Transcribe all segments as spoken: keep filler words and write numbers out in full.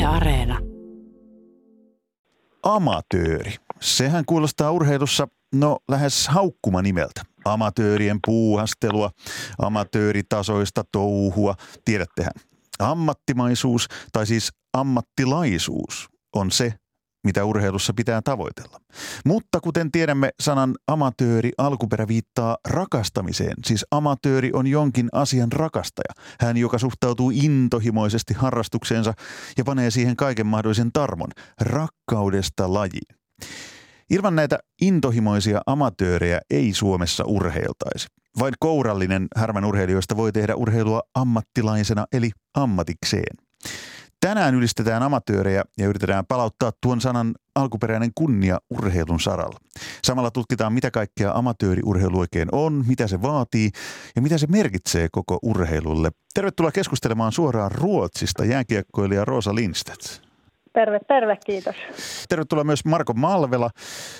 Areena. Amatööri. Sehän kuulostaa urheilussa no lähes haukkuma nimeltä. Amatöörien puuhastelua, amatööritasoista touhua. Tiedättehän, ammattimaisuus tai siis ammattilaisuus on se, mitä urheilussa pitää tavoitella. Mutta kuten tiedämme, sanan amatööri alkuperä viittaa rakastamiseen. Siis amatööri on jonkin asian rakastaja. Hän, joka suhtautuu intohimoisesti harrastukseensa ja panee siihen kaiken mahdollisen tarmon. Rakkaudesta lajiin. Ilman näitä intohimoisia amatöörejä ei Suomessa urheiltaisi. Vain kourallinen härmän urheilijoista voi tehdä urheilua ammattilaisena eli ammatikseen. Tänään ylistetään amatöörejä ja yritetään palauttaa tuon sanan alkuperäinen kunnia urheilun saralla. Samalla tutkitaan, mitä kaikkea amatööriurheilu oikein on, mitä se vaatii ja mitä se merkitsee koko urheilulle. Tervetuloa keskustelemaan suoraan Ruotsista jääkiekkoilija Rosa Lindstedt. Terve, terve, kiitos. Tervetuloa myös Marko Malvela,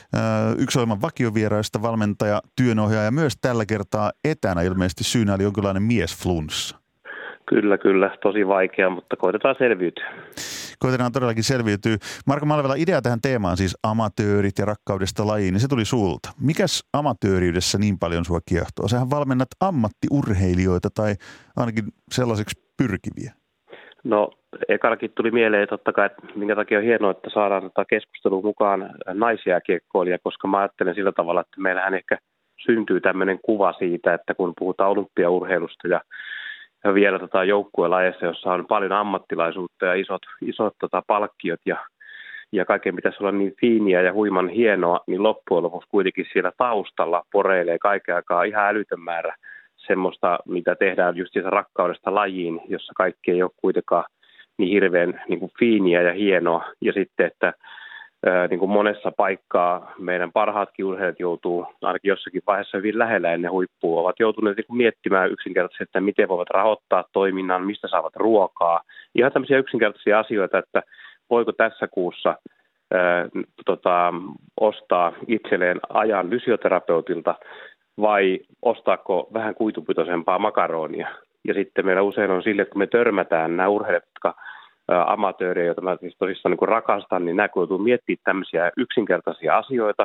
yksi ohjelman vakiovieraista, valmentaja, työnohjaaja, myös tällä kertaa etänä ilmeisesti syynä oli jonkinlainen miesflunssa. Kyllä, kyllä. Tosi vaikea, mutta koitetaan selviytyä. Koitetaan todellakin selviytyä. Marko Malvela, idea tähän teemaan, siis amatöörit ja rakkaudesta lajiin, niin se tuli sulta. Mikäs amatööriydessä niin paljon sua kiehtoo? Sähän valmennat ammattiurheilijoita tai ainakin sellaiseksi pyrkiviä. No, ekanakin tuli mieleen totta kai, että minkä takia on hienoa, että saadaan tätä keskustelua mukaan naisia kiekkoilija, koska mä ajattelen sillä tavalla, että meillähän ehkä syntyy tämmöinen kuva siitä, että kun puhutaan olympiaurheilusta ja Ja vielä tota joukkuelajeissa, jossa on paljon ammattilaisuutta ja isot, isot tota palkkiot ja, ja kaiken pitäisi olla niin fiiniä ja huiman hienoa, niin loppujen lopuksi kuitenkin siellä taustalla poreilee kaiken aikaa ihan älytön määrä semmoista, mitä tehdään just rakkaudesta lajiin, jossa kaikki ei ole kuitenkaan niin hirveän niin kuin fiiniä ja hienoa. Ja sitten, että ää, niin kuin monessa paikkaa meidän parhaatkin urheilijat joutuu ainakin jossakin vaiheessa hyvin lähellä ennen huippua, ovat joutuneet niin kuin miettimään yksinkertaisesti, että miten voivat rahoittaa toiminnan, mistä saavat ruokaa. Ihan tämmöisiä yksinkertaisia asioita, että voiko tässä kuussa ää, tota, ostaa itselleen ajan fysioterapeutilta vai ostaako vähän kuitupitoisempaa makaronia. Ja sitten meillä usein on sille, että kun me törmätään nämä urheilijat, jotka amatöörejä, joita mä siis tosissaan niin rakastan, niin nämä joutuu miettimään tämmöisiä yksinkertaisia asioita,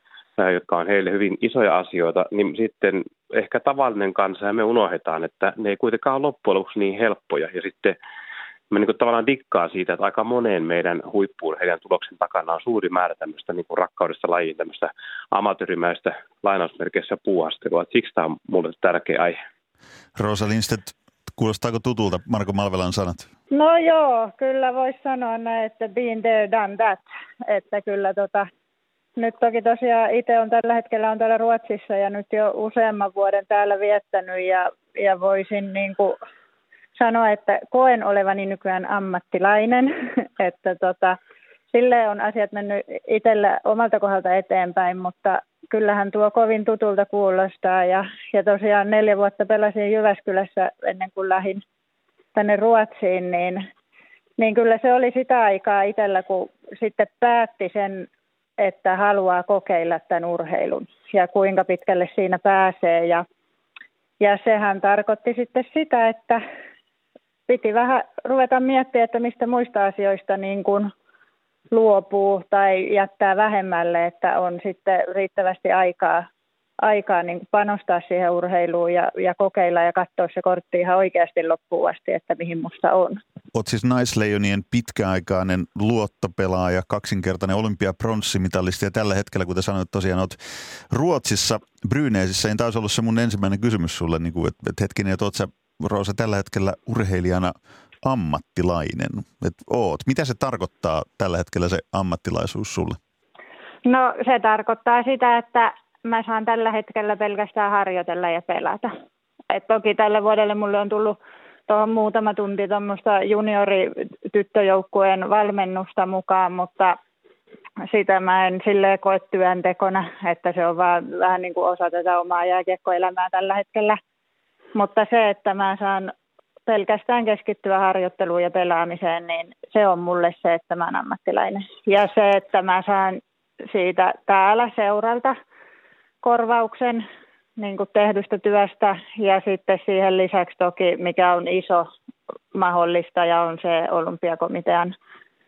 jotka on heille hyvin isoja asioita, niin sitten ehkä tavallinen kansa ja me unohdetaan, että ne ei kuitenkaan ole loppujen lopuksi niin helppoja. Ja sitten mä niin tavallaan dikkaan siitä, että aika moneen meidän huippu-urheilijan tuloksen takana on suuri määrä tämmöistä niin rakkaudesta lajiin, tämmöistä amatöörimäistä lainausmerkeissä puuhastelua. Siksi tämä on mulle tärkeä aihe. Rosa Lindstedt, kuulostaako tutulta Marko Malvelan sanat? No joo, kyllä voisi sanoa näin, että been there, done that. Että kyllä tota, nyt toki tosiaan itse on tällä hetkellä on täällä Ruotsissa ja nyt jo useamman vuoden täällä viettänyt ja, ja voisin niin kuin sanoa, että koen olevani nykyään ammattilainen, että tota, silleen on asiat mennyt itsellä omalta kohdalta eteenpäin, mutta kyllähän tuo kovin tutulta kuulostaa ja, ja tosiaan neljä vuotta pelasin Jyväskylässä ennen kuin lähdin tänne Ruotsiin, niin, niin kyllä se oli sitä aikaa itsellä, kun sitten päätti sen, että haluaa kokeilla tämän urheilun ja kuinka pitkälle siinä pääsee ja, ja sehän tarkoitti sitten sitä, että piti vähän ruveta miettimään, että mistä muista asioista niin kuin luopuu tai jättää vähemmälle, että on sitten riittävästi aikaa, aikaa niin kuin panostaa siihen urheiluun ja, ja kokeilla ja katsoa se kortti ihan oikeasti loppuun asti, että mihin musta on. Olet siis Naisleijonien pitkäaikainen luottopelaaja, kaksinkertainen olympiapronssimitalisti ja tällä hetkellä, kuten sanoit, tosiaan olet Ruotsissa Brynäsissä, niin taas ollut se mun ensimmäinen kysymys sulle, niin kuin, että, että hetkinen, että olet sä, Rosa, tällä hetkellä urheilijana ammattilainen, että oot. Mitä se tarkoittaa tällä hetkellä se ammattilaisuus sulle? No se tarkoittaa sitä, että mä saan tällä hetkellä pelkästään harjoitella ja pelata. Et toki tälle vuodelle mulle on tullut tuohon muutama tunti tuommoista juniorityttöjoukkueen valmennusta mukaan, mutta sitä mä en silleen koe työntekona, että se on vaan vähän niin kuin osa tätä omaa jääkiekkoelämää tällä hetkellä. Mutta se, että mä saan pelkästään keskittyä harjoitteluun ja pelaamiseen, niin se on mulle se, että mä oon ammattilainen. Ja se, että mä saan siitä täällä seuralta korvauksen niin kuin tehdystä työstä ja sitten siihen lisäksi toki, mikä on iso mahdollista ja on se olympiakomitean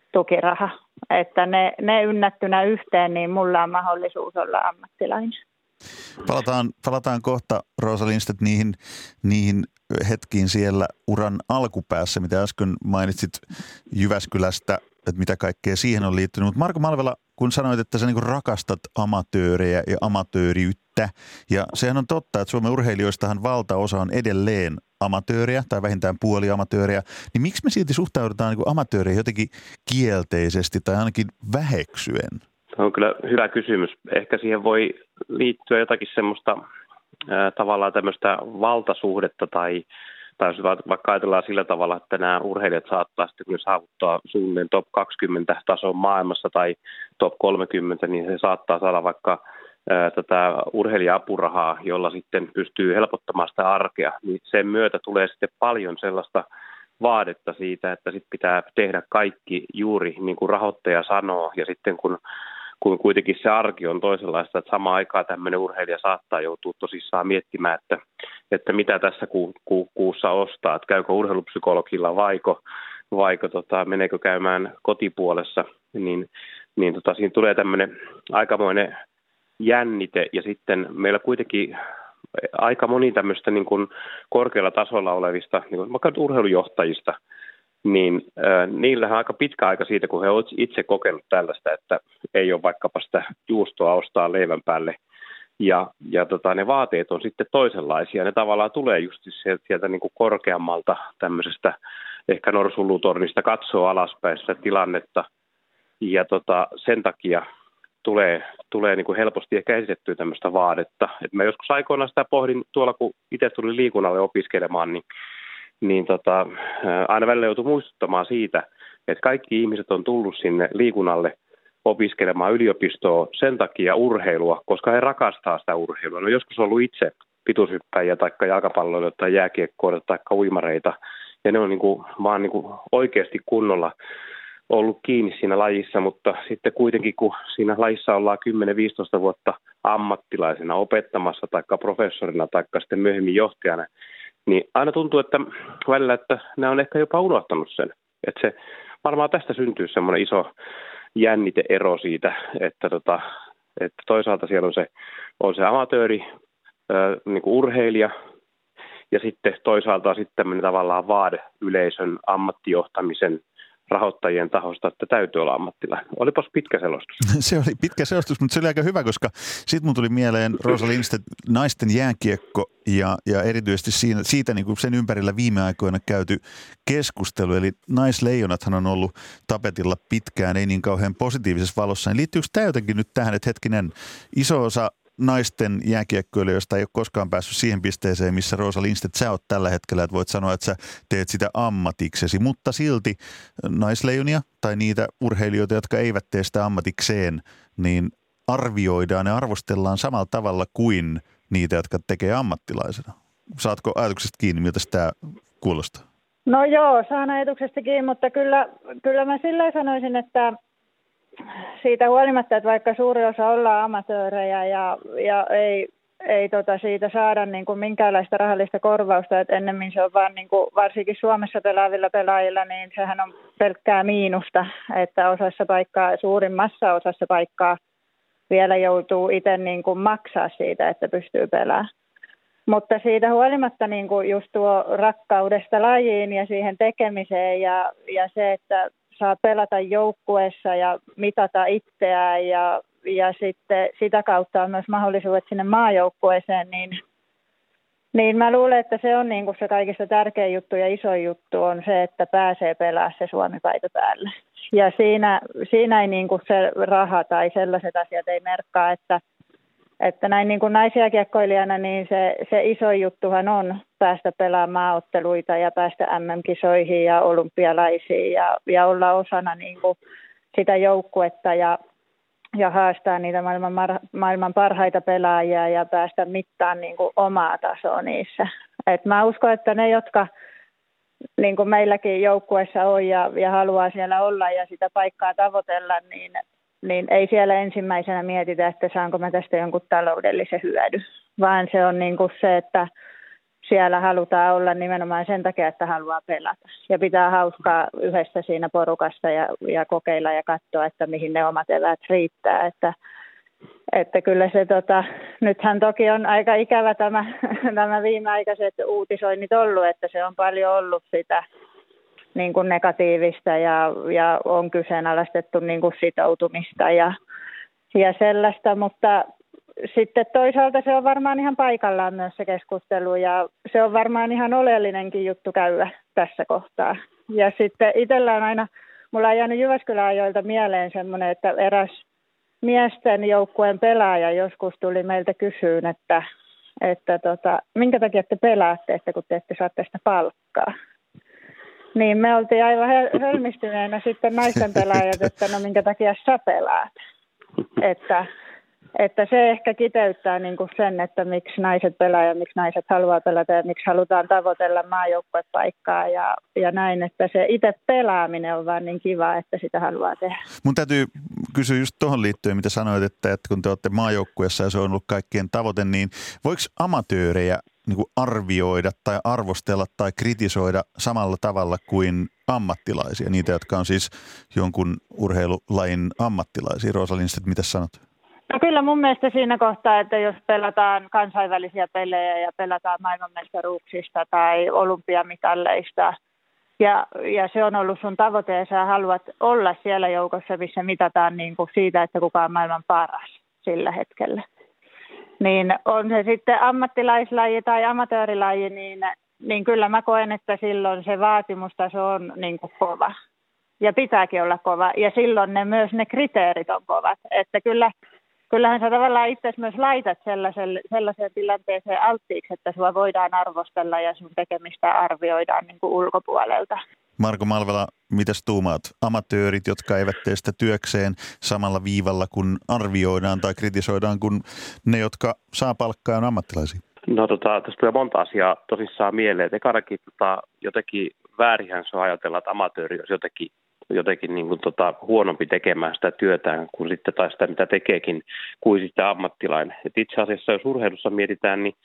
tukiraha. Että ne, ne ynnättynä yhteen, niin mulla on mahdollisuus olla ammattilainen. Palataan, palataan kohta, Rosa Lindstedt, niihin, niihin hetkiin siellä uran alkupäässä, mitä äsken mainitsit Jyväskylästä, että mitä kaikkea siihen on liittynyt. Mutta Marko Malvela, kun sanoit, että sä niin rakastat amatöörejä ja amatööriyttä, ja sehän on totta, että Suomen urheilijoistahan valtaosa on edelleen amatööriä tai vähintään puoli amatööriä, niin miksi me silti suhtaudutaan niin amatööriä jotenkin kielteisesti tai ainakin väheksyen? Se on kyllä hyvä kysymys. Ehkä siihen voi liittyä jotakin semmoista ää, tavallaan tämmöistä valtasuhdetta tai, tai jos vaikka ajatellaan sillä tavalla, että nämä urheilijat saattaa sitten kun saavuttaa suunnilleen top kaksikymmentä tason maailmassa tai top kolmekymmentä, niin se saattaa saada vaikka ää, tätä urheilija-apurahaa, jolla sitten pystyy helpottamaan sitä arkea. Niin sen myötä tulee sitten paljon sellaista vaadetta siitä, että sit pitää tehdä kaikki juuri niin kuin rahoittaja sanoo ja sitten kun kun kuitenkin se arki on toisenlaista, että samaan aikaan tämmöinen urheilija saattaa joutua tosissaan miettimään, että, että mitä tässä ku, ku, kuussa ostaa, että käykö urheilupsykologilla vaiko, vaiko tota, meneekö käymään kotipuolessa, niin, niin tota, siinä tulee tämmöinen aikamoinen jännite ja sitten meillä kuitenkin aika moni tämmöistä niin kuin korkealla tasolla olevista, niin kuin vaikka urheilujohtajista, niin äh, niillähän on aika pitkä aika siitä, kun he ovat itse kokenut tällaista, että ei ole vaikkapa sitä juustoa ostaa leivän päälle. Ja, ja tota, ne vaateet on sitten toisenlaisia. Ne tavallaan tulee just sieltä, sieltä niin kuin korkeammalta tämmöisestä ehkä norsunluutornista katsoo alaspäin sitä tilannetta. Ja tota, sen takia tulee, tulee niin kuin helposti ehkä esitettyä tämmöistä vaadetta. Et mä joskus aikoinaan sitä pohdin tuolla, kun itse tuli liikunnalle opiskelemaan, niin niin tota, aina välillä joutui muistuttamaan siitä, että kaikki ihmiset on tullut sinne liikunnalle opiskelemaan yliopistoa sen takia urheilua, koska he rakastaa sitä urheilua. No joskus on ollut itse pituushyppäjiä tai jalkapalloilijoita tai jääkiekkoilijoita tai uimareita, ja ne on niin kuin, vaan niin kuin oikeasti kunnolla ollut kiinni siinä lajissa, mutta sitten kuitenkin kun siinä lajissa ollaan kymmenen viisitoista vuotta ammattilaisena opettamassa tai professorina tai sitten myöhemmin johtajana, niin aina tuntuu, että välillä, että ne on ehkä jopa unohtanut sen. Että se varmaan tästä syntyy semmoinen iso jänniteero siitä, että, tota, että toisaalta siellä on se, on se amatööri, ää, niin kuin urheilija, ja sitten toisaalta sitten tämmöinen tavallaan vaade yleisön ammattijohtamisen rahoittajien tahosta, että täytyy olla ammattilainen. Olipas pitkä selostus. Se oli pitkä selostus, mutta se oli aika hyvä, koska sitten mun tuli mieleen Rosa Lindstedt, naisten jääkiekko ja, ja erityisesti siinä, siitä niin kuin sen ympärillä viime aikoina käyty keskustelu. Eli naisleijonathan on ollut tapetilla pitkään, ei niin kauhean positiivisessa valossa. Niin liittyykö tämä jotenkin nyt tähän, että hetkinen, iso osa naisten jääkiekkoilijoista ei ole koskaan päässyt siihen pisteeseen, missä Rosa Lindstedt sä oot tällä hetkellä, että voit sanoa, että sä teet sitä ammatiksesi, mutta silti naisleijonia tai niitä urheilijoita, jotka eivät tee sitä ammatikseen, niin arvioidaan ja arvostellaan samalla tavalla kuin niitä, jotka tekee ammattilaisena. Saatko ajatuksesta kiinni, miltä tämä kuulostaa? No joo, saan ajatuksesta kiinni, mutta kyllä, kyllä mä sillä sanoisin, että siitä huolimatta, että vaikka suuri osa ollaan amatöörejä ja, ja ei, ei tota siitä saada niin kuin minkäänlaista rahallista korvausta, että ennemmin se on vaan niin kuin varsinkin Suomessa pelaavilla pelaajilla, niin sehän on pelkkää miinusta, että osassa paikkaa, suurimmassa osassa paikkaa vielä joutuu itse niin kuin maksaa siitä, että pystyy pelaamaan. Mutta siitä huolimatta niin kuin just tuo rakkaudesta lajiin ja siihen tekemiseen ja, ja se, että saa pelata joukkueessa ja mitata itseään ja, ja sitten sitä kautta on myös mahdollisuudet sinne maajoukkueeseen, niin, niin mä luulen, että se on niin kuin se kaikista tärkein juttu ja iso juttu on se, että pääsee pelaamaan se Suomi-paita päälle. Ja siinä, siinä ei niin kuin se raha tai sellaiset asiat ei merkkaa, että Että näin niin kuin naisjääkiekkoilijana, niin se, se iso juttuhan on päästä pelaamaan maaotteluita ja päästä äm äm-kisoihin ja olympialaisiin ja, ja olla osana niin kuin sitä joukkuetta ja, ja haastaa niitä maailman, maailman parhaita pelaajia ja päästä mittaan niin kuin omaa tasoa niissä. Et mä uskon, että ne, jotka niin kuin meilläkin joukkueessa on ja, ja haluaa siellä olla ja sitä paikkaa tavoitella, niin niin ei siellä ensimmäisenä mietitä, että saanko mä tästä jonkun taloudellisen hyödyn, vaan se on niin kuin se, että siellä halutaan olla nimenomaan sen takia, että haluaa pelata. Ja pitää hauskaa yhdessä siinä porukassa ja, ja kokeilla ja katsoa, että mihin ne omat eväät riittää. Että, että kyllä se, tota, nythän toki on aika ikävä tämä, tämä viimeaikaiset uutisoinnit ollut, että se on paljon ollut sitä niin kuin negatiivista ja, ja on kyseenalaistettu niin kuin sitoutumista ja, ja sellaista, mutta sitten toisaalta se on varmaan ihan paikallaan myös se keskustelu ja se on varmaan ihan oleellinenkin juttu käydä tässä kohtaa. Ja sitten itsellä on aina, mulla on jäänyt Jyväskylän ajoilta mieleen semmoinen, että eräs miesten joukkueen pelaaja joskus tuli meiltä kysyyn, että, että tota, minkä takia te pelaatte, että kun te ette saa tästä palkkaa. Niin me oltiin aivan hölmistyneenä sitten naisten pelaajat, että no minkä takia sä pelaat. Että, että se ehkä kiteyttää niin kuin sen, että miksi naiset pelaa ja miksi naiset haluaa pelata ja miksi halutaan tavoitella maajoukkuepaikkaa ja, ja näin, että se itse pelaaminen on vaan niin kiva, että sitä haluaa tehdä. Mun täytyy kysyä just tuohon liittyen, mitä sanoit, että, että kun te olette maajoukkueessa ja se on ollut kaikkien tavoite, niin voiko amatöörejä niin kuin arvioida tai arvostella tai kritisoida samalla tavalla kuin ammattilaisia, niitä, jotka on siis jonkun urheilulajin ammattilaisia? Rosa Lindstedt, mitä sanot? No kyllä mun mielestä siinä kohtaa, että jos pelataan kansainvälisiä pelejä ja pelataan maailmanmestaruuksista tai olympiamitalleista ja, ja se on ollut sun tavoite ja sä haluat olla siellä joukossa, missä mitataan niin kuin siitä, että kuka on maailman paras sillä hetkellä. Niin on se sitten ammattilaislaji tai amatöörilaji, niin, niin kyllä mä koen, että silloin se vaatimustaso on niin kuin kova. Ja pitääkin olla kova. Ja silloin ne, myös ne kriteerit on kovat. Että kyllä, kyllähän sä tavallaan itse myös laitat sellaiseen, sellaiseen tilanteeseen alttiiksi, että sua voidaan arvostella ja sun tekemistä arvioidaan niin kuin ulkopuolelta. Marko Malvela, mitäs tuumaat? Amatöörit, jotka eivät tee sitä työkseen samalla viivalla, kun arvioidaan tai kritisoidaan, kun ne, jotka saa palkkaa, on ammattilaisia? No tota, tässä tulee monta asiaa tosissaan mieleen. Et ekanakin tota, jotenkin väärinhän se on ajatella, että amatööri olisi jotenkin, jotenkin niin kuin, tota, huonompi tekemään sitä työtään kuin sitten, tai sitä mitä tekeekin kuin sitten ammattilainen. Et itse asiassa jos urheilussa mietitään, niin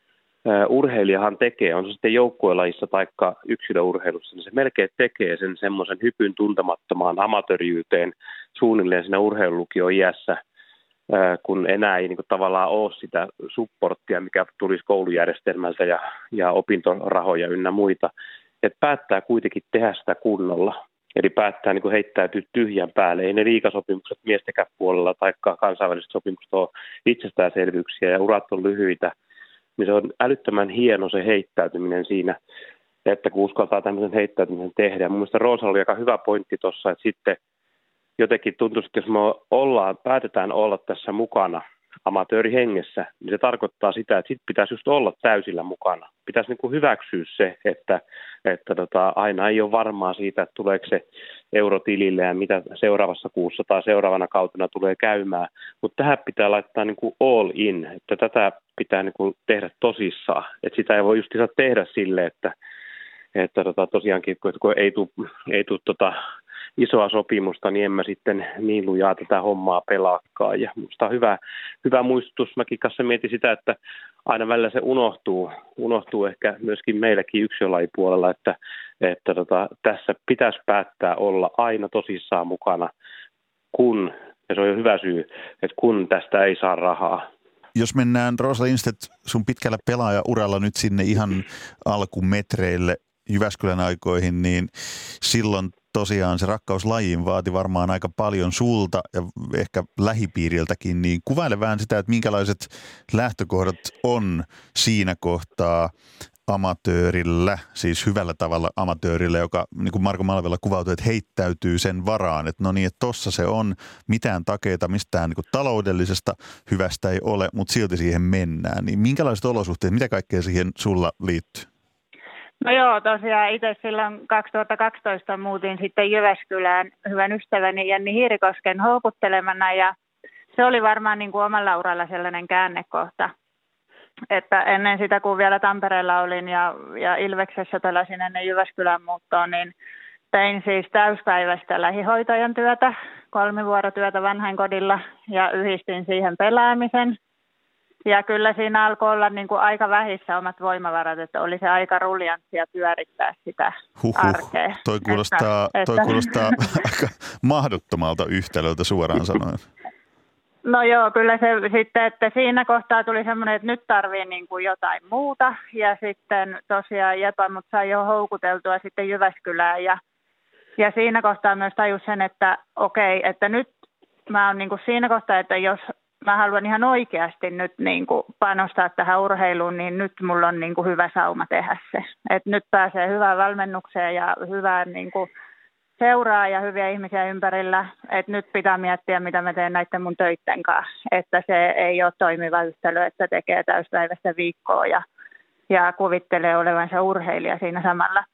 Uh, urheilijahan tekee, on se sitten joukkuelajissa tai yksilöurheilussa, niin se melkein tekee sen semmoisen hypyn tuntemattomaan amatööriyteen suunnilleen siinä urheilulukion iässä, uh, kun enää ei niin kuin, tavallaan ole sitä supporttia, mikä tulisi koulujärjestelmältä ja, ja opintorahoja ynnä muita. Että päättää kuitenkin tehdä sitä kunnolla. Eli päättää niin kuin heittäytyä tyhjän päälle. Ei ne liigasopimukset miestenkään puolella tai kansainväliset sopimukset ole itsestäänselvyyksiä ja urat on lyhyitä. Niin se on älyttömän hieno se heittäytyminen siinä, että kun uskaltaa tämmöisen heittäytymisen tehdä. Mun mielestä Roosalla oli aika hyvä pointti tuossa, että sitten jotenkin tuntuu, että jos me ollaan, päätetään olla tässä mukana amatöörihengessä, niin se tarkoittaa sitä, että sitten pitäisi just olla täysillä mukana. Pitäisi niin kuin hyväksyä se, että, että tota, aina ei ole varmaa siitä, että tuleeko se euro tilille ja mitä seuraavassa kuussa tai seuraavana kautena tulee käymään. Mutta tähän pitää laittaa niin kuin all in, että tätä pitää niin kuin tehdä tosissaan. Että sitä ei voi just tehdä sille, että, että tota, tosiaankin kun ei tule ei tule tota, isoa sopimusta, niin en mä sitten niin lujaa tätä hommaa pelaakaan. Ja musta on hyvä, hyvä muistutus. Mäkin kanssa mietin sitä, että aina välillä se unohtuu, unohtuu ehkä myöskin meilläkin yksilölajipuolella, että, että tota, tässä pitäisi päättää olla aina tosissaan mukana, kun, ja se on jo hyvä syy, että kun tästä ei saa rahaa. Jos mennään, Rosa Lindstedt, sun pitkällä pelaajauralla nyt sinne ihan alkumetreille Jyväskylän aikoihin, niin silloin tosiaan se rakkaus lajiin vaati varmaan aika paljon sulta ja ehkä lähipiiriltäkin, niin kuvaile vähän sitä, että minkälaiset lähtökohdat on siinä kohtaa amatöörillä, siis hyvällä tavalla amatöörillä, joka niin kuin Marko Malvela kuvautui, että heittäytyy sen varaan, että no niin, että tossa se on, mitään takeita mistään niin kuin taloudellisesta hyvästä ei ole, mutta silti siihen mennään. Niin minkälaiset olosuhteet, mitä kaikkea siihen sulla liittyy? No joo, tosiaan itse silloin kaksituhattakaksitoista muutin sitten Jyväskylään hyvän ystäväni Jenni Hiirikosken houkuttelemana ja se oli varmaan niin kuin omalla uralla sellainen käännekohta. Että ennen sitä, kun vielä Tampereella olin ja, ja Ilveksessä pelasin ennen Jyväskylän muuttoon, niin tein siis täyspäiväistä lähihoitajan työtä, kolmivuorotyötä vanhainkodilla ja yhdistin siihen pelaamisen. Ja kyllä siinä alkoi olla niin kuin aika vähissä omat voimavarat, että oli se aika ruljanssia pyörittää sitä Huhhuh. arkea. Toi kuulostaa, että, toi että... kuulostaa aika mahdottomalta yhtälöltä suoraan sanoen. No joo, kyllä se sitten, että siinä kohtaa tuli semmoinen, että nyt tarvii niin kuin jotain muuta. Ja sitten tosiaan Jepa mut sai jo houkuteltua sitten Jyväskylään. Ja, ja siinä kohtaa myös tajus sen, että okei, että nyt mä oon niin kuin siinä kohtaa, että jos mä haluan ihan oikeasti nyt niin kuin panostaa tähän urheiluun, niin nyt mulla on niin kuin hyvä sauma tehdä se. Että nyt pääsee hyvään valmennukseen ja hyvään niin kuin seuraa ja hyviä ihmisiä ympärillä, että nyt pitää miettiä, mitä mä teen näiden mun töitten kanssa, että se ei ole toimiva yhtälö, että tekee täyspäiväistä viikkoa ja, ja kuvittelee olevansa urheilija siinä samalla.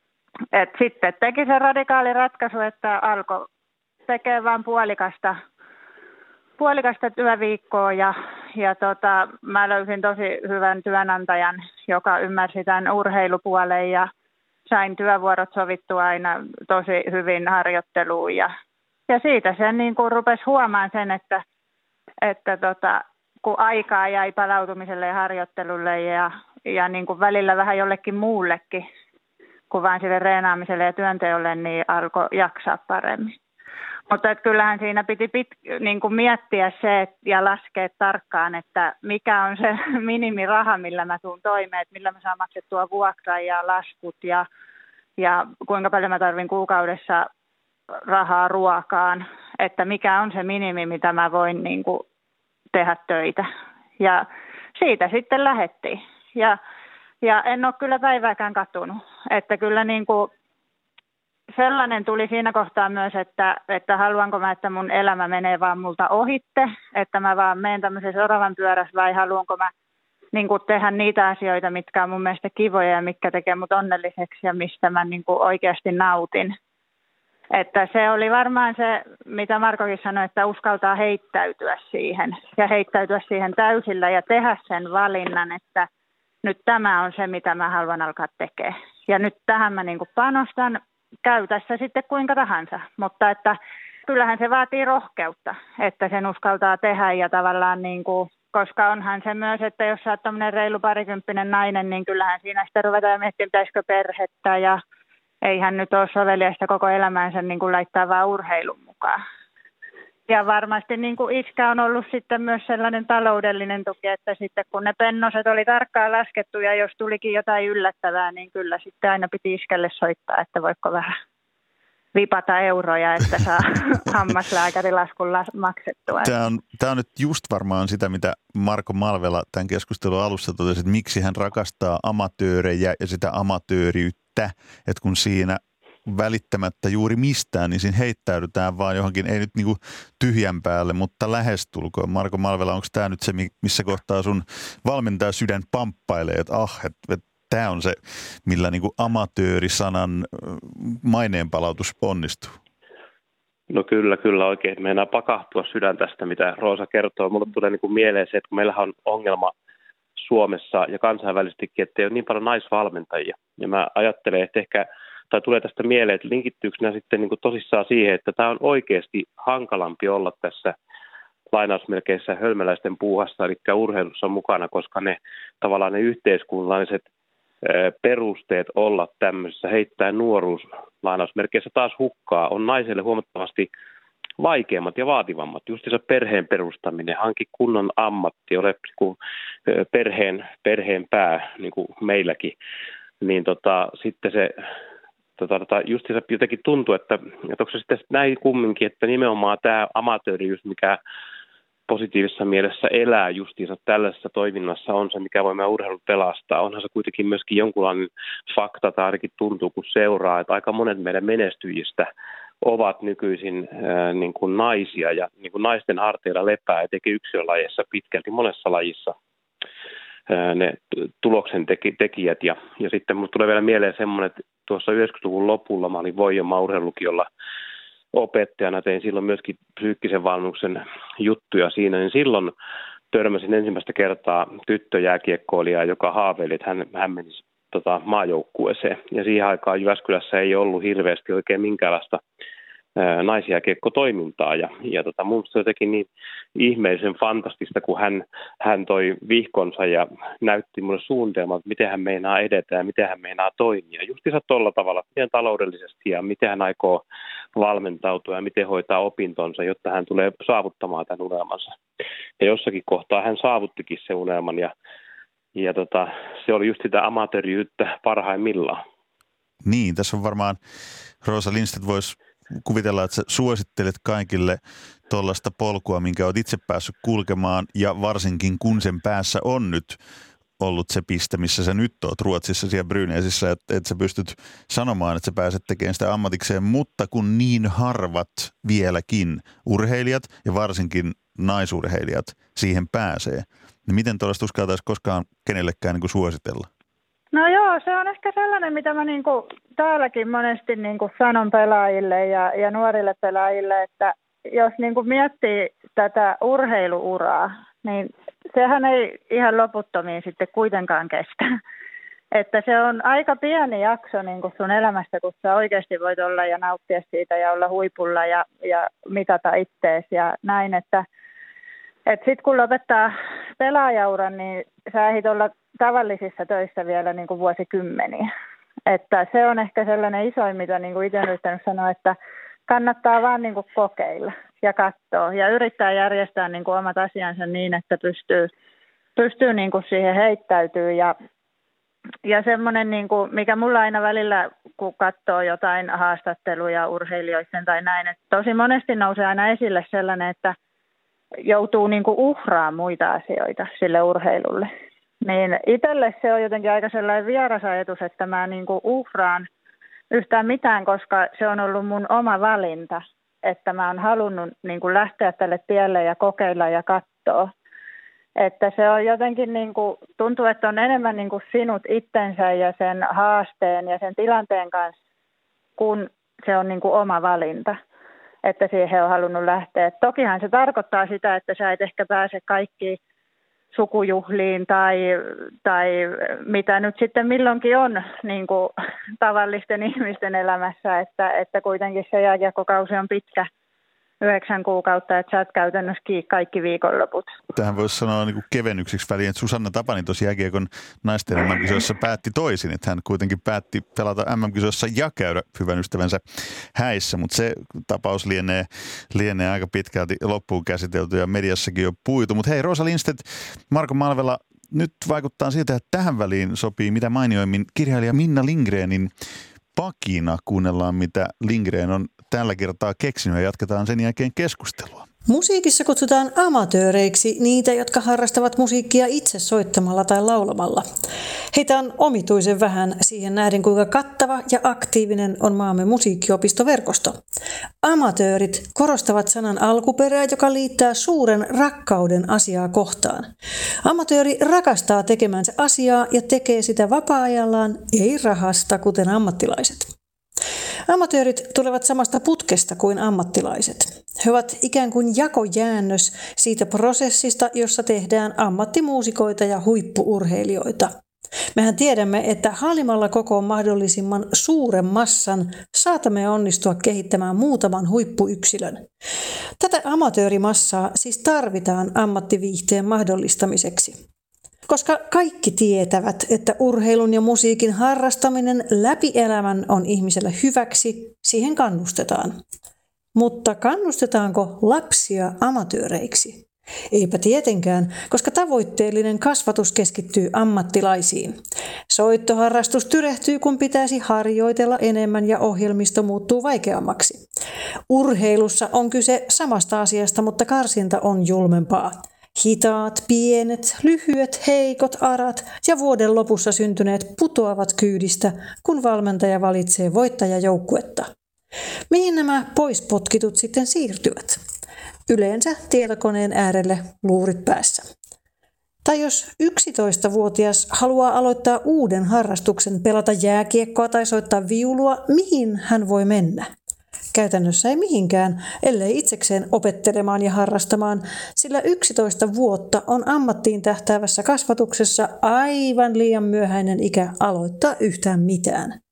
Et sitten teki se radikaali ratkaisu, että alkoi tekemään vain puolikasta, puolikasta työviikkoa ja, ja tota, mä löysin tosi hyvän työnantajan, joka ymmärsi tämän urheilupuolen ja sain työvuorot sovittua aina tosi hyvin harjoitteluun ja, ja siitä sen niin kuin rupesi huomaan sen, että, että tota, kun aikaa jäi palautumiselle ja harjoittelulle ja, ja niin kuin välillä vähän jollekin muullekin kuin vain sille reenaamiselle ja työnteolle, niin alkoi jaksaa paremmin. Mutta että kyllähän siinä piti pit, niin kuin miettiä se et, ja laskea tarkkaan, että mikä on se minimiraha, millä mä tuun toimeen, että millä mä saan maksettua vuokraa ja laskut ja, ja kuinka paljon mä tarvin kuukaudessa rahaa ruokaan, että mikä on se minimi, mitä mä voin niin kuin tehdä töitä. Ja siitä sitten lähdettiin. Ja, ja en ole kyllä päivääkään katunut, että kyllä niin kuin sellainen tuli siinä kohtaa myös, että, että haluanko mä, että mun elämä menee vaan multa ohitte, että mä vaan menen tämmöisessä oravan pyörässä vai haluanko mä niin kuin tehdä niitä asioita, mitkä on mun mielestä kivoja ja mitkä tekee mut onnelliseksi ja mistä mä niin kuin oikeasti nautin. Että se oli varmaan se, mitä Markokin sanoi, että uskaltaa heittäytyä siihen ja heittäytyä siihen täysillä ja tehdä sen valinnan, että nyt tämä on se, mitä mä haluan alkaa tekemään. Ja nyt tähän mä niin kuin panostan. Käy tässä sitten kuinka tahansa, mutta että kyllähän se vaatii rohkeutta, että sen uskaltaa tehdä ja tavallaan niin kuin, koska onhan se myös, että jos sä oot tämmöinen reilu parikymppinen nainen, niin kyllähän siinä sitten ruvetaan miettimään, pitäisikö perhettä ja eihän nyt ole soveliasta koko elämänsä niin kuin laittaa vaan urheilun mukaan. Ja varmasti niin kuin iskä on ollut sitten myös sellainen taloudellinen tuki, että sitten kun ne pennoset oli tarkkaan laskettu ja jos tulikin jotain yllättävää, niin kyllä sitten aina piti iskelle soittaa, että voiko vähän vipata euroja, että saa hammaslääkärilaskun maksettua. Tämä on, tämä on nyt just varmaan sitä, mitä Marko Malvela tämän keskustelun alussa totesi, että miksi hän rakastaa amatöörejä ja sitä amatööriyttä, että kun siinä välittämättä juuri mistään, niin siinä heittäydytään vaan johonkin, ei nyt niinku tyhjän päälle, mutta lähestulkoon. Marko Malvela, onko tämä nyt se, missä kohtaa sun valmentaja sydän pamppailee, että ah, että et, tämä on se, millä niinku amatöörisanan maineenpalautus onnistuu? No kyllä, kyllä oikein. Meinaa pakahtua sydän tästä, mitä Roosa kertoo. Mulle tulee niinku mieleen se, että kun meillähän on ongelma Suomessa ja kansainvälisestikin, että ei ole niin paljon naisvalmentajia. Ja mä ajattelen, että ehkä tai tulee tästä mieleen, että linkittyykö nämä sitten niin kuin tosissaan siihen, että tämä on oikeasti hankalampi olla tässä lainausmerkeissä hölmäläisten puuhassa, eli urheilussa mukana, koska ne tavallaan ne yhteiskunnalliset perusteet olla tämmöisessä heittää nuoruus lainausmerkeissä taas hukkaa on naiselle huomattavasti vaikeammat ja vaativammat. Justiinsa perheen perustaminen, hanki kunnon ammatti, ole perheen, perheen pää, niin kuin meilläkin, niin tota, sitten se Tota, tota, just se jotenkin tuntuu, että, että onko se sitten näin kumminkin, että nimenomaan tämä amatööriys, mikä positiivisessa mielessä elää justiinsa tällaisessa toiminnassa, on se, mikä voi meidän urheilun pelastaa. Onhan se kuitenkin myöskin jonkunlainen fakta, tai ainakin tuntuu, kun seuraa, että aika monet meidän menestyjistä ovat nykyisin ää, niin kuin naisia, ja niin kuin naisten harteilla lepää, etenkin yksilölajeissa pitkälti monessa lajissa ne tuloksen tekijät. Ja, ja sitten minulle tulee vielä mieleen semmoinen, että tuossa yhdeksänkymmentäluvun lopulla mä olin Voijomaan urheilulukiolla opettajana, tein silloin myöskin psyykkisen valmennuksen juttuja siinä, niin silloin törmäsin ensimmäistä kertaa tyttöjääkiekkoilijaa, joka haaveili, että hän, hän menisi tota, maajoukkueeseen. Ja siihen aikaan Jyväskylässä ei ollut hirveästi oikein minkäänlaista naisjääkiekkotoimintaa. Ja, ja tota, mun mielestä jotenkin niin ihmeellisen fantastista, kun hän, hän toi vihkonsa ja näytti mulle suunnitelmat, miten hän meinaa edetä ja miten hän meinaa toimia. Justiinsa tuolla tavalla, miten taloudellisesti ja miten hän aikoo valmentautua ja miten hoitaa opintonsa, jotta hän tulee saavuttamaan tämän unelmansa. Ja jossakin kohtaa hän saavuttikin sen unelman ja, ja tota, se oli just sitä amatööriyttä parhaimmillaan. Niin, tässä on varmaan, Rosa Lindstedt voisi kuvitella, että sä suosittelet kaikille tuollaista polkua, minkä olet itse päässyt kulkemaan, ja varsinkin kun sen päässä on nyt ollut se piste, missä sä nyt oot Ruotsissa siellä Brynäsissä, että, että sä pystyt sanomaan, että sä pääset tekemään sitä ammatikseen, mutta kun niin harvat vieläkin urheilijat ja varsinkin naisurheilijat siihen pääsee, niin miten tuollaista uskaltaisi koskaan kenellekään niin kuin suositella? No joo, se on ehkä sellainen, mitä mä niin kuin täälläkin monesti niin kuin sanon pelaajille ja, ja nuorille pelaajille, että jos niin kuin miettii tätä urheiluuraa, niin sehän ei ihan loputtomiin sitten kuitenkaan kestä. Että se on aika pieni jakso niin kuin sun elämästä, kun sä oikeasti voit olla ja nauttia siitä ja olla huipulla ja, ja mitata ittees ja näin, että et sitten kun lopettaa pelaajauran, niin sä ehdit olla tavallisissa töissä vielä niin kuin vuosikymmeniä. Että se on ehkä sellainen isoin, mitä niin kuin itse olen yrittänyt sanoa, että kannattaa vaan niin kuin kokeilla ja katsoa ja yrittää järjestää niin kuin omat asiansa niin, että pystyy, pystyy niin kuin siihen heittäytyy. Ja, ja semmoinen, niin kuin, mikä mulla aina välillä, kun katsoo jotain haastatteluja urheilijoiden tai näin, että tosi monesti nousee aina esille sellainen, että joutuu niin kuin uhraamaan muita asioita sille urheilulle. Niin itselle se on jotenkin aika sellainen vieras ajatus, että mä niin kuin uhraan yhtään mitään, koska se on ollut mun oma valinta, että mä oon halunnut niin kuin lähteä tälle tielle ja kokeilla ja katsoa. Että se on jotenkin niin kuin, tuntuu, että on enemmän niin kuin sinut itsensä ja sen haasteen ja sen tilanteen kanssa, kun se on niin kuin oma valinta, että siihen on halunnut lähteä. Tokihan se tarkoittaa sitä, että sä et ehkä pääse kaikkiin sukujuhliin tai, tai mitä nyt sitten milloinkin on niin kuin tavallisten ihmisten elämässä, että, että kuitenkin se jääkiekkokausi on pitkä, yhdeksän kuukautta, että sä oot käytännössä kaikki viikonloput. Tähän voisi sanoa niin kuin kevennyksiksi väliin, että Susanna Tapani tuossa jääkiekon naisten M M-kisoissa päätti toisin, että hän kuitenkin päätti pelata M M-kisoissa ja käydä hyvän ystävänsä häissä, mutta se tapaus lienee, lienee aika pitkälti loppuun käsitelty ja mediassakin jo puitu. Mutta hei, Rosa Lindstedt, Marko Malvela, nyt vaikuttaa siltä, että tähän väliin sopii mitä mainioimmin kirjailija Minna Lindgrenin pakina. Kuunnellaan, mitä Lindgren on tällä kertaa keksinyt ja jatketaan sen jälkeen keskustelua. Musiikissa kutsutaan amatööreiksi niitä, jotka harrastavat musiikkia itse soittamalla tai laulamalla. Heitä on omituisen vähän siihen nähden, kuinka kattava ja aktiivinen on maamme musiikkiopistoverkosto. Amatöörit korostavat sanan alkuperää, joka liittää suuren rakkauden asiaa kohtaan. Amatööri rakastaa tekemänsä asiaa ja tekee sitä vapaa-ajallaan, ei rahasta, kuten ammattilaiset. Amatöörit tulevat samasta putkesta kuin ammattilaiset. He ovat ikään kuin jakojäännös siitä prosessista, jossa tehdään ammattimuusikoita ja huippu-urheilijoita. Mehän tiedämme, että haalimalla kokoon mahdollisimman suuren massan saatamme onnistua kehittämään muutaman huippuyksilön. Tätä amatöörimassaa siis tarvitaan ammattiviihteen mahdollistamiseksi. Koska kaikki tietävät, että urheilun ja musiikin harrastaminen läpi elämän on ihmiselle hyväksi, siihen kannustetaan. Mutta kannustetaanko lapsia amatööreiksi? Eipä tietenkään, koska tavoitteellinen kasvatus keskittyy ammattilaisiin. Soittoharrastus tyrehtyy, kun pitäisi harjoitella enemmän ja ohjelmisto muuttuu vaikeammaksi. Urheilussa on kyse samasta asiasta, mutta karsinta on julmempaa. Hitaat, pienet, lyhyet, heikot arat ja vuoden lopussa syntyneet putoavat kyydistä, kun valmentaja valitsee voittajajoukkuetta. Mihin nämä poispotkitut sitten siirtyvät? Yleensä tietokoneen äärelle luurit päässä. Tai jos yksitoistavuotias haluaa aloittaa uuden harrastuksen, pelata jääkiekkoa tai soittaa viulua, mihin hän voi mennä? Käytännössä ei mihinkään, ellei itsekseen opettelemaan ja harrastamaan, sillä yksitoista vuotta on ammattiin tähtäävässä kasvatuksessa aivan liian myöhäinen ikä aloittaa yhtään mitään.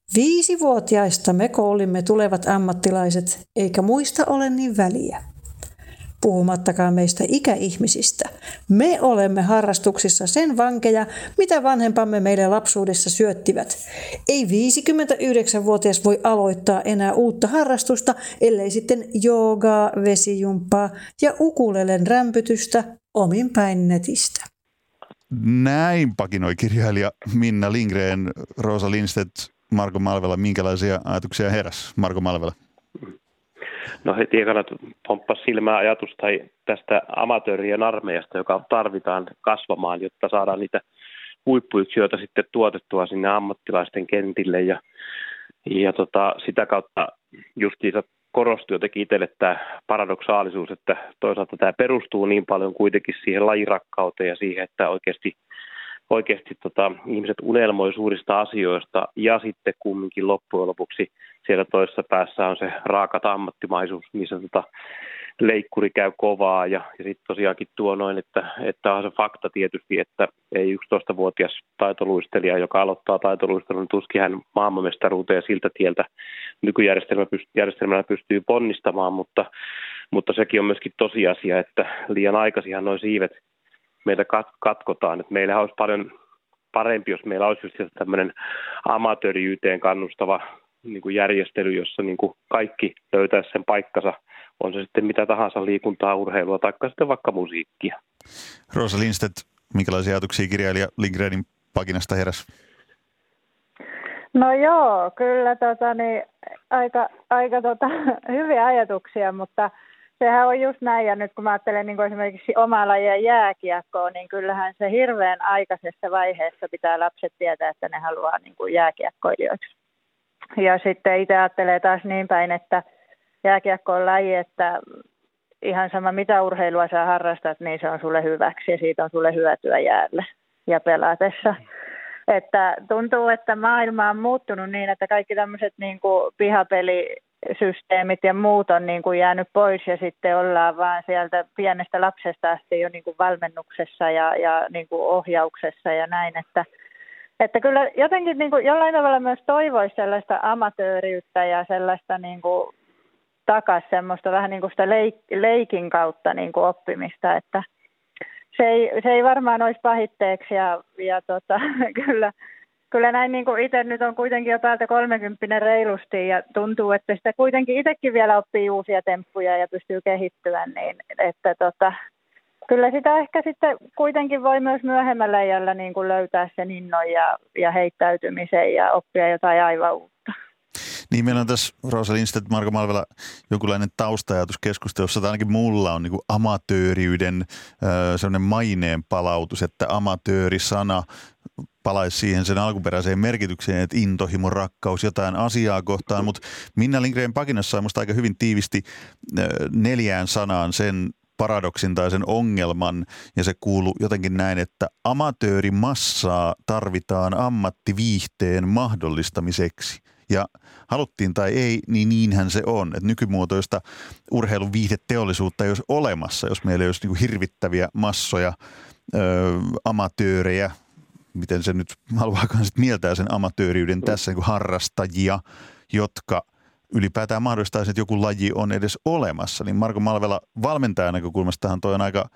Viisivuotiaista me koolimme tulevat ammattilaiset, eikä muista ole niin väliä. Puhumattakaan meistä ikäihmisistä. Me olemme harrastuksissa sen vankeja, mitä vanhempamme meille lapsuudessa syöttivät. Ei viisikymmentäyhdeksänvuotias voi aloittaa enää uutta harrastusta, ellei sitten joogaa, vesijumppaa ja ukulelen rämpytystä omin päin netistä. Näin pakinoi kirjailija Minna Lindgren. Rosa Lindstedt, Marko Malvela, minkälaisia ajatuksia heräsi Marko Malvela? No heti ekana pomppasi silmään ajatus tai tästä amatöörien armeijasta, joka tarvitaan kasvamaan, jotta saadaan niitä huippuyksilöitä sitten tuotettua sinne ammattilaisten kentille. Ja, ja tota, sitä kautta justiinsa korostui jotenkin itselle tämä paradoksaalisuus, että toisaalta tämä perustuu niin paljon kuitenkin siihen lajirakkauteen ja siihen, että oikeasti Oikeasti tota, ihmiset unelmoi suurista asioista ja sitten kumminkin loppujen lopuksi siellä toisessa päässä on se raaka ammattimaisuus, missä tota, leikkuri käy kovaa ja, ja sitten tosiaankin tuo noin, että, että on se fakta tietysti, että ei yksitoistavuotias taitoluistelija, joka aloittaa taitoluistelun, niin tuskin hän maailmanmestaruuteen siltä tieltä nykyjärjestelmällä pystyy ponnistamaan, mutta, mutta sekin on myöskin tosiasia, että liian aikaisinhan nuo siivet meitä katkotaan. Että meillähän olisi paljon parempi, jos meillä olisi just tämmöinen amatööriyteen kannustava niin kuin järjestely, jossa niin kuin kaikki löytäisi sen paikkansa. On se sitten mitä tahansa liikuntaa, urheilua tai sitten vaikka musiikkia. Rosa Lindstedt, minkälaisia ajatuksia kirjailija Lindgrenin pakinasta heräsi? No joo, kyllä tota, niin, aika, aika tota, hyviä ajatuksia, mutta sehän on just näin, ja nyt kun mä ajattelen niin kuin esimerkiksi omaa lajia jääkiekkoa, niin kyllähän se hirveän aikaisessa vaiheessa pitää lapset tietää, että ne haluaa niin kuin jääkiekkoilijoiksi. Ja sitten itse ajattelee taas niin päin, että jääkiekko on laji, että ihan sama mitä urheilua sä harrastat, niin se on sulle hyväksi ja siitä on sulle hyötyä jäällä ja pelatessa. Että tuntuu, että maailma on muuttunut niin, että kaikki tämmöiset niin kuin pihapelisysteemit ja muut on niin kuin jäänyt pois ja sitten ollaan vaan sieltä pienestä lapsesta asti jo niin kuin valmennuksessa ja, ja niin kuin ohjauksessa ja näin, että Että kyllä jotenkin niin kuin jollain tavalla myös toivoisi sellaista amatööriyttä ja sellaista niin kuin takaisin semmoista vähän niin kuin sitä leik- leikin kautta niin kuin oppimista, että se ei, se ei varmaan olisi pahitteeksi ja, ja tota, kyllä, kyllä näin niin kuin itse nyt on kuitenkin jo päältä kolmekymppinen reilusti ja tuntuu, että sitä kuitenkin itsekin vielä oppii uusia temppuja ja pystyy kehittyä, niin että tota, kyllä sitä ehkä sitten kuitenkin voi myös myöhemmällä iällä niin kuin löytää sen innon ja, ja heittäytymisen ja oppia jotain aivan uutta. Niin meillä on tässä Rosa Lindstedt, Marko Malvela jonkunlainen tausta-ajatus keskustelussa, tai ainakin mulla on niin kuin amatööriyden sellainen maineen palautus, että amatöörisana palaisi siihen sen alkuperäiseen merkitykseen, että intohimo, rakkaus, jotain asiaa kohtaan, mutta Minna Lindgren pakinassa on musta aika hyvin tiivisti neljään sanaan sen paradoksin tai sen ongelman, ja se kuuluu jotenkin näin, että amatöörimassaa tarvitaan ammattiviihteen mahdollistamiseksi. Ja haluttiin tai ei, niin niinhän se on. Että nykymuotoista urheilun viihdeteollisuutta ei olisi olemassa, jos meillä ei olisi niin hirvittäviä massoja ö, amatöörejä, miten se nyt haluaakaan sitten mieltää sen amatööriyden tässä, niin kuin harrastajia, jotka ylipäätään mahdollistaisi, että joku laji on edes olemassa. Niin Marko Malvela, valmentajan näkökulmastahan toi on aika,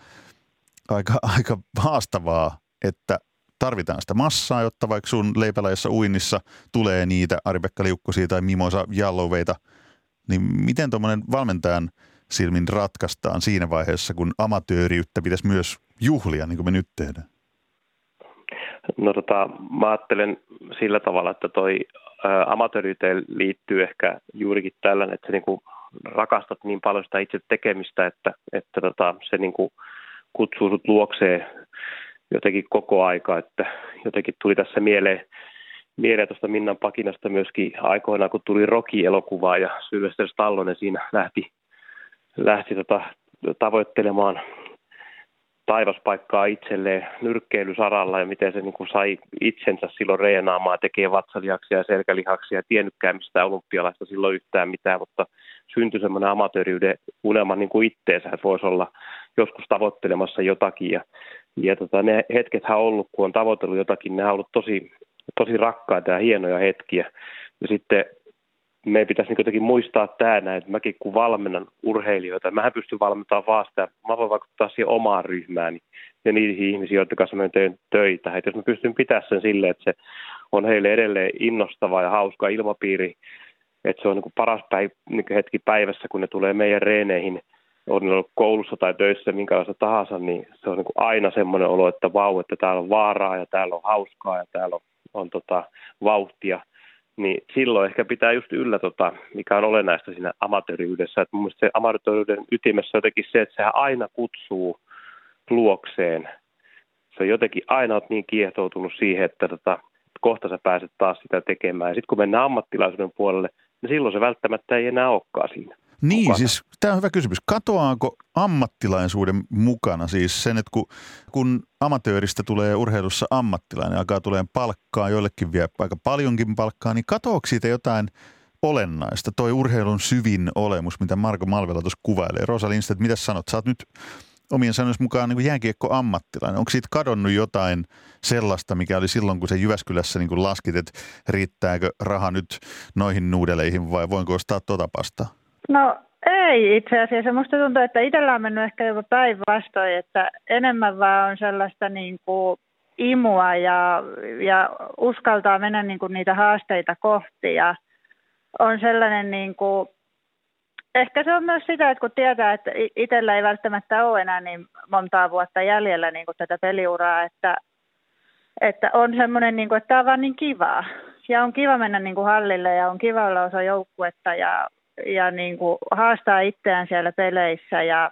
aika, aika haastavaa, että tarvitaan sitä massaa, jotta vaikka sun leipälajassa uinnissa tulee niitä Ari-Pekka Liukkosia tai Mimosa Jalloveita, niin miten tuommoinen valmentajan silmin ratkaistaan siinä vaiheessa, kun amatööriyttä pitäisi myös juhlia, niin kuin me nyt tehdään? No tota, mä ajattelen sillä tavalla, että toi ä, amatööriyteen liittyy ehkä juurikin tällainen, että sä niinku rakastat niin paljon sitä itse tekemistä, että, että tota, se niinku kutsuu sut luokseen jotenkin koko aika, että jotenkin tuli tässä mieleen, mieleen tuosta Minnan pakinasta myöskin aikoinaan, kun tuli Rocky-elokuvaa ja Sylvester Stallone siinä lähti, lähti tota, tavoittelemaan taivaspaikkaa itselleen nyrkkeilysaralla ja miten se niin kuin sai itsensä silloin reenaamaan, tekee vatsalihaksia ja selkälihaksia ja tiennytkään mistään olympialaista silloin yhtään mitään, mutta syntyi semmoinen amatööriyden unelma niin kuin itteensä, että voisi olla joskus tavoittelemassa jotakin ja Ja tota, ne hetkethän on ollut, kun on tavoitellut jotakin, ne on ollut tosi, tosi rakkaita ja hienoja hetkiä. Ja sitten meidän pitäisi niin jotenkin muistaa tämä, että mäkin kun valmennan urheilijoita, mähän pystyn valmentamaan vaan sitä, mä voin vaikuttaa siihen omaan ryhmääni ja niihin ihmisiin, joiden kanssa mä teen töitä. Että jos mä pystyn pitämään sen silleen, että se on heille edelleen innostava ja hauska ilmapiiri, että se on niin kuin paras päiv- niin kuin hetki päivässä, kun ne tulee meidän reeneihin, on ne ollut koulussa tai töissä minkälaista tahansa, niin se on niin kuin aina semmoinen olo, että vau, että täällä on vaaraa ja täällä on hauskaa ja täällä on, on tota, vauhtia. Niin silloin ehkä pitää just yllä, tota, mikä on olennaista siinä amatööriydessä. Että mun mielestä se amatööriyden ytimessä on jotenkin se, että sehän aina kutsuu luokseen. Se on jotenkin aina olet niin kiehtoutunut siihen, että tota, kohta sä pääset taas sitä tekemään. Ja sitten kun mennään ammattilaisuuden puolelle, niin silloin se välttämättä ei enää olekaan siinä. Niin, mukana. Siis tämä on hyvä kysymys. Katoaako ammattilaisuuden mukana siis sen, että kun, kun amatööristä tulee urheilussa ammattilainen, alkaa tulee palkkaa, joillekin vie aika paljonkin palkkaa, niin katoako siitä jotain olennaista, toi urheilun syvin olemus, mitä Marko Malvela tuossa kuvailee. Rosa Lindstedt, mitä sanot? Sä oot nyt omien sanoisi mukaan niin kuin jääkiekko-ammattilainen. Onko siitä kadonnut jotain sellaista, mikä oli silloin, kun se Jyväskylässä niin kuin laskit, että riittääkö raha nyt noihin nuudeleihin vai voinko ostaa tuota pastaa? No ei itse asiassa. Musta tuntuu, että itsellä on mennyt ehkä jopa päinvastoin, että enemmän vaan on sellaista niin kuin imua ja, ja uskaltaa mennä niin kuin niitä haasteita kohti ja on sellainen niin kuin, ehkä se on myös sitä, että kun tietää, että itsellä ei välttämättä ole enää niin montaa vuotta jäljellä niin kuin tätä peliuraa, että, että on semmoinen, niin kuin, että tämä on vaan niin kivaa. Ja on kiva mennä niin kuin hallille ja on kiva olla osa joukkuetta ja, ja niin kuin haastaa itseään siellä peleissä. Ja,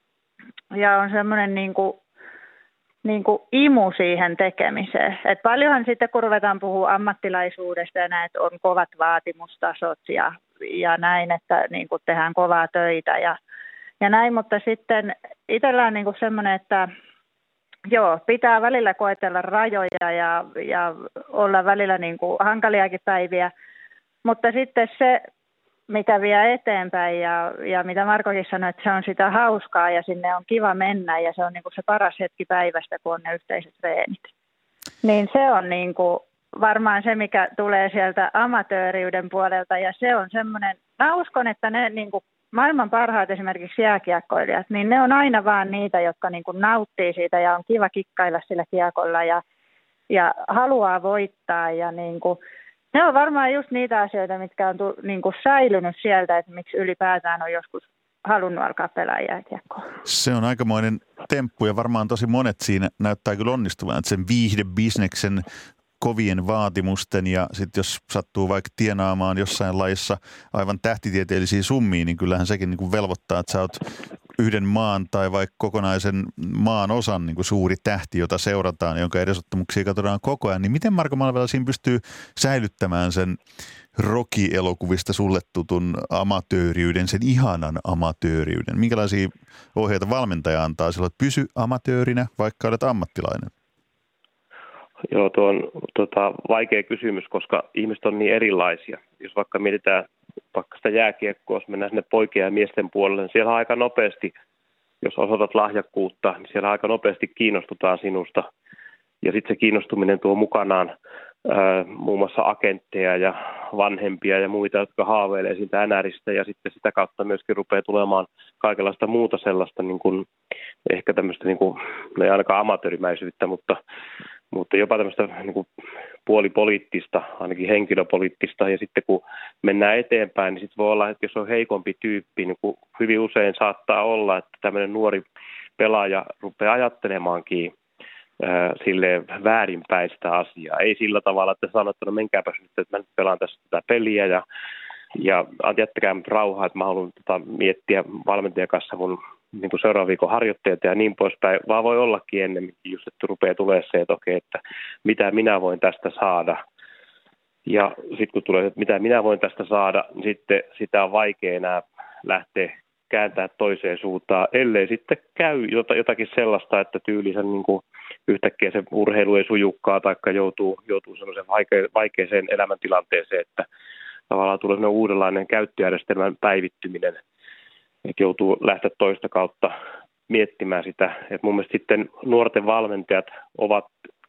ja on semmoinen niin kuin, niin kuin imu siihen tekemiseen. Et paljonhan sitten, kun ruvetaan puhua ammattilaisuudesta ja näin, että on kovat vaatimustasot ja, ja näin, että niin kuin tehdään kovaa töitä ja, ja näin, mutta sitten itsellä on niin kuin semmoinen, että joo, pitää välillä koetella rajoja ja, ja olla välillä niin kuin hankaliakin päiviä, mutta sitten se, mikä vie eteenpäin ja, ja mitä Markokin sanoi, että se on sitä hauskaa ja sinne on kiva mennä ja se on niin kuin se paras hetki päivästä, kun on ne yhteiset treenit. Niin se on niin kuin varmaan se, mikä tulee sieltä amatööriyden puolelta ja se on semmoinen, mä uskon, että ne niin kuin maailman parhaat esimerkiksi jääkiekkoilijat, niin ne on aina vaan niitä, jotka niin kuin nauttii siitä ja on kiva kikkailla sillä kiekolla ja, ja haluaa voittaa ja niin kuin ne on varmaan just niitä asioita, mitkä on tu, niin kuin säilynyt sieltä, että miksi ylipäätään on joskus halunnut alkaa pelaa jääkiekkoa. Se on aikamoinen temppu ja varmaan tosi monet siinä näyttää kyllä onnistuvan, että sen viihdebisneksen kovien vaatimusten ja sitten jos sattuu vaikka tienaamaan jossain lajissa aivan tähtitieteellisiä summia, niin kyllähän sekin niin kuin velvoittaa, että sä oot yhden maan tai vaikka kokonaisen maan osan niin kuin suuri tähti, jota seurataan, jonka edesottamuksia katsotaan koko ajan. Niin miten Marko Malvela siinä pystyy säilyttämään sen Rocky-elokuvista sulle tutun amatööriyden, sen ihanan amatööriyden? Minkälaisia ohjeita valmentaja antaa silloin, että pysy amatöörinä, vaikka olet ammattilainen? Joo, tuo on tota, vaikea kysymys, koska ihmiset on niin erilaisia. Jos vaikka mietitään vaikka sitä jääkiekkoa, jos mennään sinne poikien ja miesten puolelle, niin siellä aika nopeasti, jos osoitat lahjakkuutta, niin siellä aika nopeasti kiinnostutaan sinusta. Ja sitten se kiinnostuminen tuo mukanaan ää, muun muassa agentteja ja vanhempia ja muita, jotka haaveilee siitä NRistä ja sitten sitä kautta myöskin rupeaa tulemaan kaikenlaista muuta sellaista, niin kuin, ehkä tämmöistä, niin kuin, no ei ainakaan amatöörimäisyyttä, mutta mutta jopa tämmöistä niin kuin puolipoliittista, ainakin henkilöpoliittista. Ja sitten kun mennään eteenpäin, niin sitten voi olla, että jos on heikompi tyyppi, niin kuin hyvin usein saattaa olla, että tämmöinen nuori pelaaja rupeaa ajattelemaankin äh, silleen väärinpäin sitä asiaa. Ei sillä tavalla, että sanoo, että no menkääpäs nyt, että mä nyt pelaan tässä tätä peliä ja, ja jättäkää nyt rauhaa, että mä haluan tota, miettiä valmentajan kanssa mun niin kuin seuraavan viikon harjoitteet ja niin poispäin, vaan voi ollakin ennemminkin just, että rupeaa tulemaan se, että okei, että mitä minä voin tästä saada. Ja sitten kun tulee, että mitä minä voin tästä saada, niin sitten sitä on vaikea enää lähteä kääntää toiseen suuntaan, ellei sitten käy jotakin sellaista, että tyylisen niin kuin yhtäkkiä se urheilu ei sujukkaa tai joutuu, joutuu semmoiseen vaike- vaikeaseen elämäntilanteeseen, että tavallaan tulee semmoinen uudenlainen käyttöjärjestelmän päivittyminen, että joutuu lähteä toista kautta miettimään sitä. Et mun mielestä sitten nuorten valmentajat ovat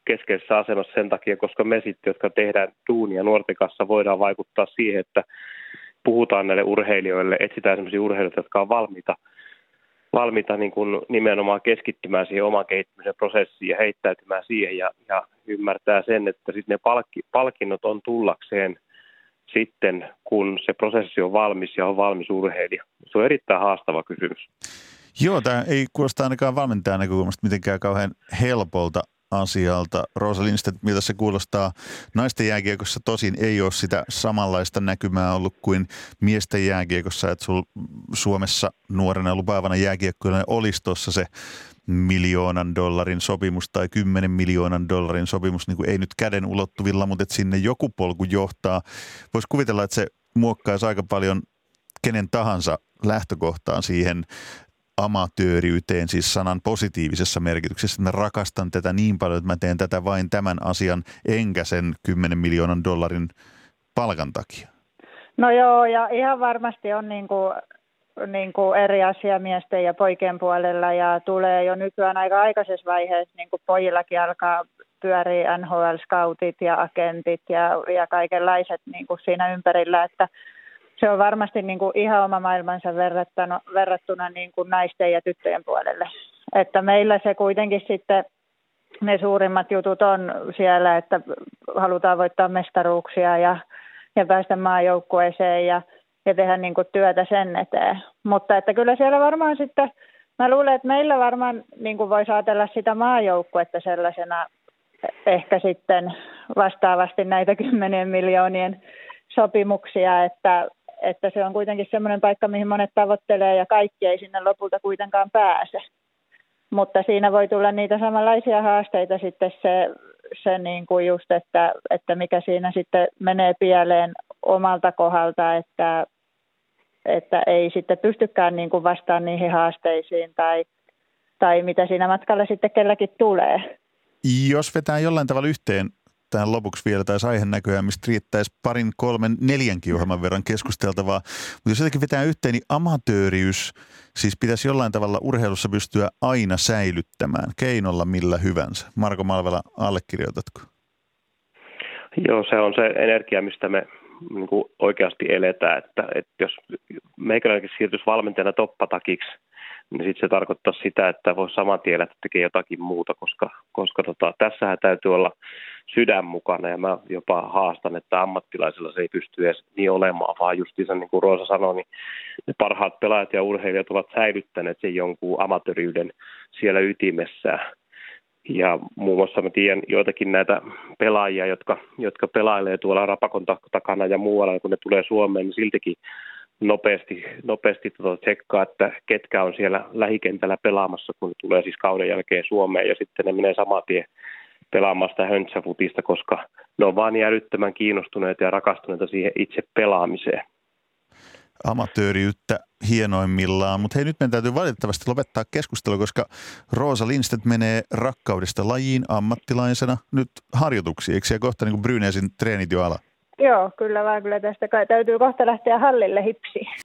keskeisessä asemassa sen takia, koska me sitten, jotka tehdään duunia nuorten kanssa, voidaan vaikuttaa siihen, että puhutaan näille urheilijoille, etsitään sellaisia urheilijoita, jotka on valmiita, valmiita niin kuin nimenomaan keskittymään siihen oman kehittymisen prosessiin ja heittäytymään siihen ja, ja ymmärtää sen, että sitten ne palkki, palkinnot on tullakseen sitten, kun se prosessi on valmis ja on valmis urheilija. Se on erittäin haastava kysymys. Joo, tämä ei kuulosta ainakaan valmentajan näkökulmasta mitenkään kauhean helpolta asialta. Rosa Lindstedt, miltä se kuulostaa? Naisten jääkiekossa tosin ei ole sitä samanlaista näkymää ollut kuin miesten jääkiekossa, että sul Suomessa nuorena lupaavana jääkiekkoilla olisi tuossa se miljoonan dollarin sopimus tai kymmenen miljoonan dollarin sopimus, niin kuin ei nyt käden ulottuvilla, mutta että sinne joku polku johtaa. Voisi kuvitella, että se muokkaisi aika paljon kenen tahansa lähtökohtaan siihen amatööriyteen, siis sanan positiivisessa merkityksessä. Mä rakastan tätä niin paljon, että mä teen tätä vain tämän asian, enkä sen kymmenen miljoonan dollarin palkan takia. No joo, ja ihan varmasti on niin kuin, niin kuin eri asia miesten ja poikien puolella, ja tulee jo nykyään aika aikaisessa vaiheessa, niin kuin pojillakin alkaa pyöriä N H L-scoutit ja agentit ja, ja kaikenlaiset niin kuin siinä ympärillä, että se on varmasti niin kuin ihan oma maailmansa verrattuna, verrattuna niin kuin naisten ja tyttöjen puolelle. Että meillä se kuitenkin sitten, ne suurimmat jutut on siellä, että halutaan voittaa mestaruuksia ja, ja päästä maajoukkueeseen ja, ja tehdä niin kuin työtä sen eteen. Mutta että kyllä siellä varmaan sitten, mä luulen, että meillä varmaan niin kuin voisi ajatella sitä maajoukkuetta sellaisena ehkä sitten vastaavasti näitä kymmenien miljoonien sopimuksia, että että se on kuitenkin semmoinen paikka, mihin monet tavoittelee ja kaikki ei sinne lopulta kuitenkaan pääse. Mutta siinä voi tulla niitä samanlaisia haasteita sitten se, se niin kuin just, että, että mikä siinä sitten menee pieleen omalta kohdalta, että, että ei sitten pystykään niin kuin vastaan niihin haasteisiin tai, tai mitä siinä matkalla sitten kelläkin tulee. Jos vetää jollain tavalla yhteen tähän lopuksi vielä taisi aihe näköjään, mistä riittäisi parin, kolmen, neljänkin ohjelman verran keskusteltavaa. Mutta jos jotenkin vetää yhteen, niin amatööriys siis pitäisi jollain tavalla urheilussa pystyä aina säilyttämään, keinolla millä hyvänsä. Marko Malvela, allekirjoitatko? Joo, se on se energia, mistä me niin kuin oikeasti eletään. Että, että jos meikäläinenkin siirtyisi valmentajana toppatakiksi, niin sitten se tarkoittaa sitä, että voi saman tien että tekee jotakin muuta, koska, koska tota, tässähän täytyy olla sydän mukana ja mä jopa haastan, että ammattilaisilla se ei pysty edes niin olemaan, vaan justiinsa niin kuin Roosa sanoi, niin ne parhaat pelaajat ja urheilijat ovat säilyttäneet sen jonkun amatööriyden siellä ytimessään. Ja muun muassa mä tiedän joitakin näitä pelaajia, jotka, jotka pelailee tuolla Rapakon takana ja muualla, kun ne tulee Suomeen, niin siltikin nopeasti, nopeasti tuota tsekkaa, että ketkä on siellä lähikentällä pelaamassa, kun ne tulee siis kauden jälkeen Suomeen, ja sitten ne menee saman tien pelaamaan sitä höntsäfutista, koska ne on vaan niin älyttömän kiinnostuneita ja rakastuneita siihen itse pelaamiseen. Amatööriyttä hienoimmillaan, mutta hei, nyt meidän täytyy valitettavasti lopettaa keskustelu, koska Rosa Lindstedt menee rakkaudesta lajiin ammattilaisena nyt harjoituksiin, eikö siellä kohta niin kuin Brynäsin treenit jo ala? Joo, kyllä vaan, kyllä tästä kai täytyy kohta lähteä hallille hipsiin.